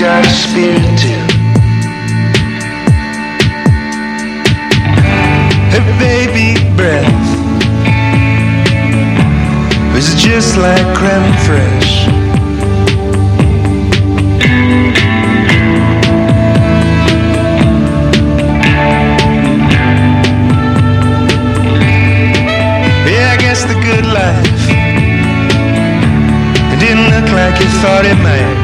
got a spirit too. Her baby breath was just like creme fraiche. Yeah, I guess the good life, it didn't look like you thought it might.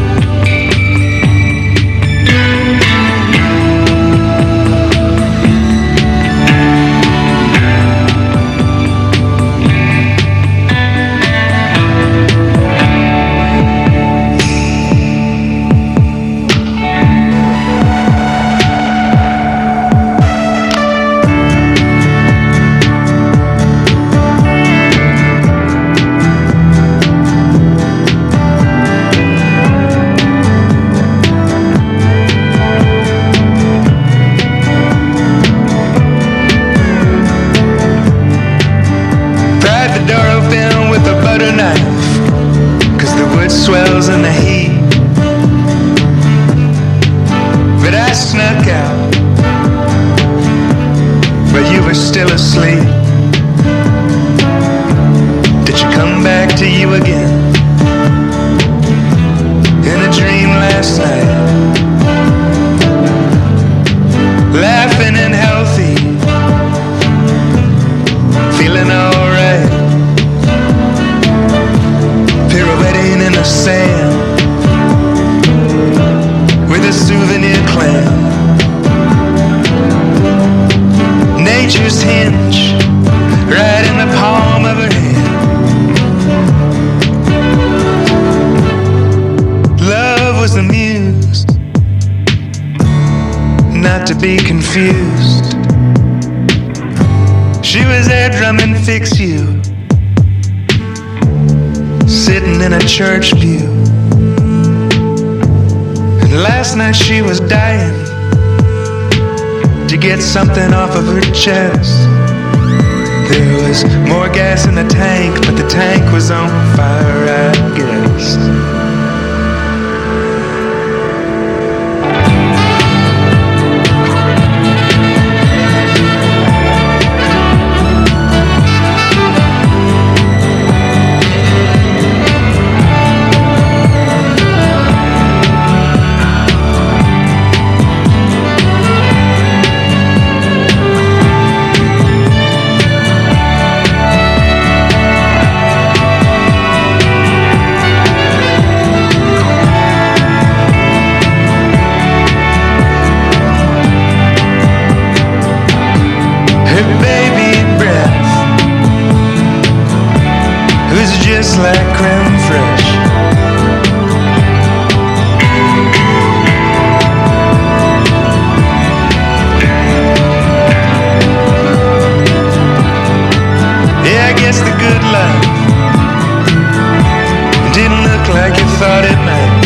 Swells in the heat, but I snuck out, but you were still asleep. Did you come back to you again in a dream last night? Laughing and healthy, feeling alright, pirouetting in the sand with a souvenir clan. Nature's hinge right in the palm of her hand. Love was the muse, not to be confused. She was there drumming Fix You, sitting in a church pew. And last night she was dying to get something off of her chest. There was more gas in the tank, but the tank was on fire, I guess. Just like creme fraiche. Yeah, I guess the good life didn't look like you thought it might.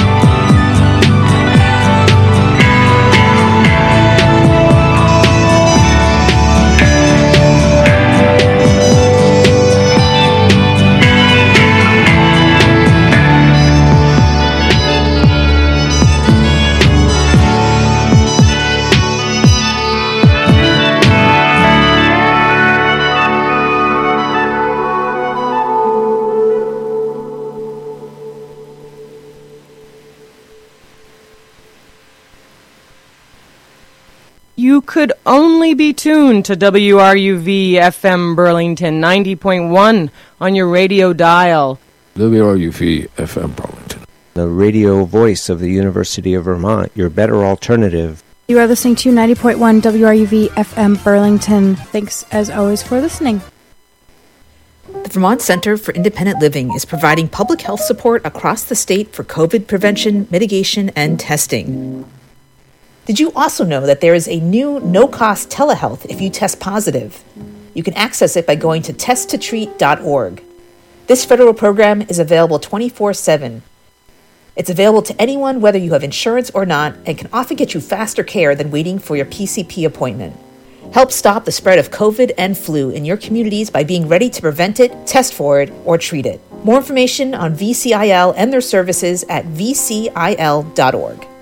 You could only be tuned to WRUV FM Burlington 90.1 on your radio dial. WRUV FM Burlington, the radio voice of the University of Vermont, your better alternative. You are listening to 90.1 WRUV FM Burlington. Thanks as always for listening. The Vermont Center for Independent Living is providing public health support across the state for COVID prevention, mitigation, and testing. Did you also know that there is a new no-cost telehealth if you test positive? You can access it by going to testtotreat.org. This federal program is available 24/7. It's available to anyone whether you have insurance or not and can often get you faster care than waiting for your PCP appointment. Help stop the spread of COVID and flu in your communities by being ready to prevent it, test for it, or treat it. More information on VCIL and their services at vcil.org.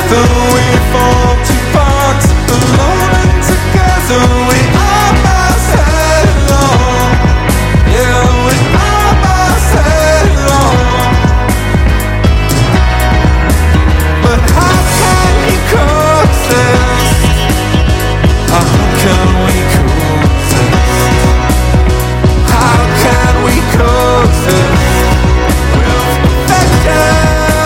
together we fall to parts. Alone and together we almost had it all. Yeah, we almost had it all. But how can we coexist? How can we coexist? How can we coexist with perfection?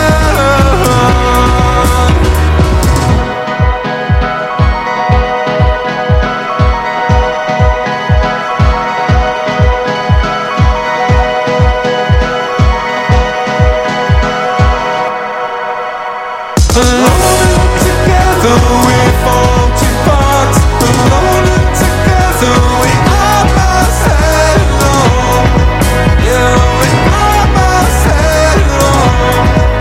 Alone together we fall to parts. Alone and together we almost had it all. Yeah, we almost had it all.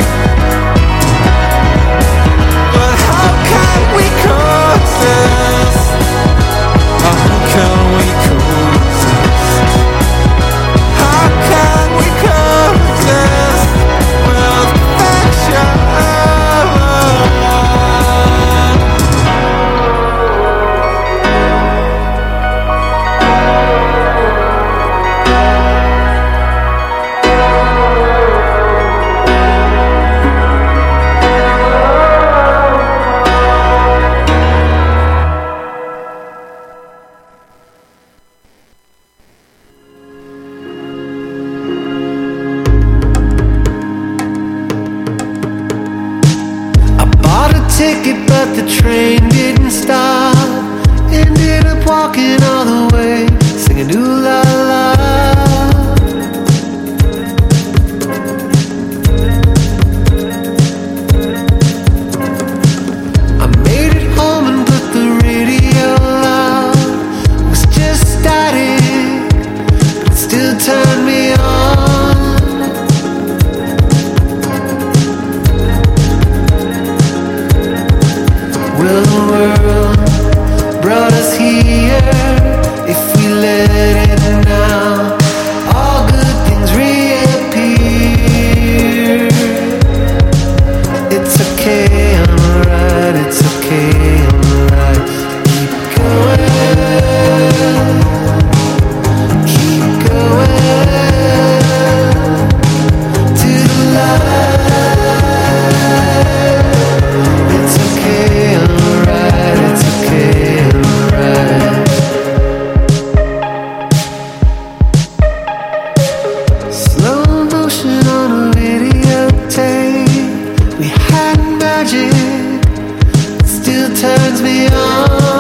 But how can we coexist? How can we coexist? How can we coexist with perfection? I bought a ticket but the train didn't stop. Ended up walking all the way, singing ooh la la. I made it home and put the radio loud. It was just static, but it still turned me on. Will the world brought us here if we let it now? All good things reappear. It's okay, I'm alright. It's okay, I'm alright. Keep going. Keep going to the light. It's okay, I'm alright. It's okay, I'm alright. Slow motion on a videotape. We had magic, it still turns me on.